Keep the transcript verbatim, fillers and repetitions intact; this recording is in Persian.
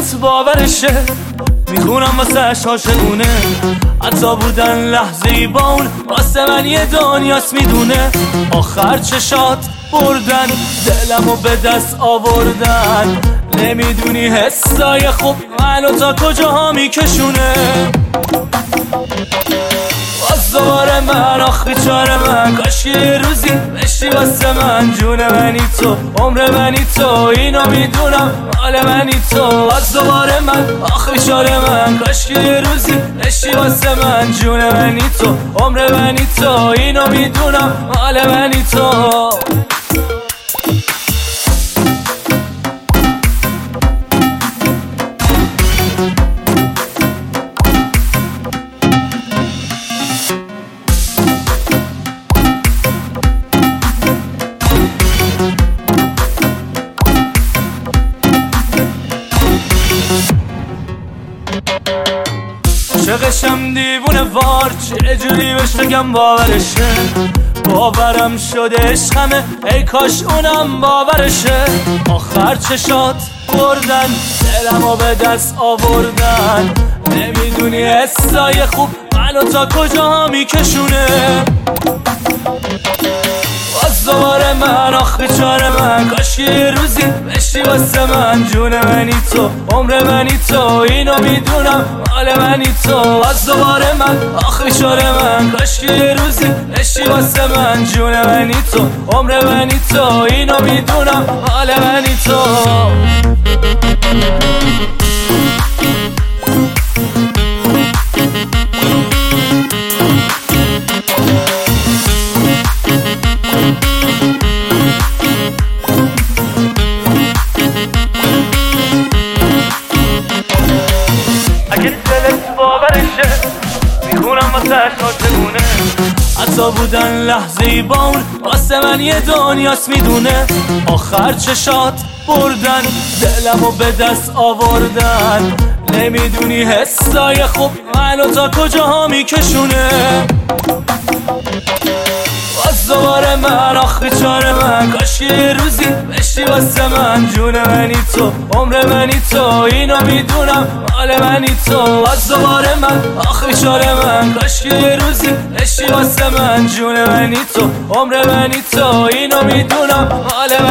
دلت باورشه، میخونم واسه عاشقونه، حتی بودن لحظه‌ای با اون واسه من یه دنیاست میدونه. آخر چشات بردن دلمو به دست آوردن، نمیدونی حسای خوب منو تا کجاها میکشونه. باز دوباره من آخ بیچاره من، کاش یه روزی بشی واسه من، جون منی تو، عمر منی تو، اینو میدونم حال منی تو. باز دوباره من آخ بیچاره من، کاش یه روزی بشی واسه من، جون منی تو، عمر منی تو، اینو میدونم حال منی تو. عاشقشم دیوونه وار، چه جوری بهش بگم باورشه، باورم شده عشقمه، ای کاش اونم باورشه. آخر چشات بردن دلمو به دست آوردن، نمیدونی حسای خوب منو تا کجا میکشونه. باز دوباره من آخ بیچاره من، کاش یه روزی بشی واسه من، جون منی تو، عمر منی تو، اینو میدونم حال منی تو. باز دوباره من آخ بیچاره من، کاش یه روزی بشی واسه من، جون منی تو، عمر منی تو، اینو میدونم حال منی تو. اگه دلت باورشه، میخونم واسه عاشقونه، حتی بودن لحظه‌ای با اون واسه من یه دنیاست میدونه. آخر چشات بردن دلمو به دست آوردن، نمیدونی حسای خوب منو تا کجاها میکشونه. باز دوباره من آخ بیچاره من، کاش یه روزی بشی واسه من، جون منی تو، عمر منی تو، اینو میدونم حال منی تو. باز دوباره من آخ بیچاره من، کاش یه روزی بشی واسه من، جون منی تو، عمر منی تو، اینو میدونم حال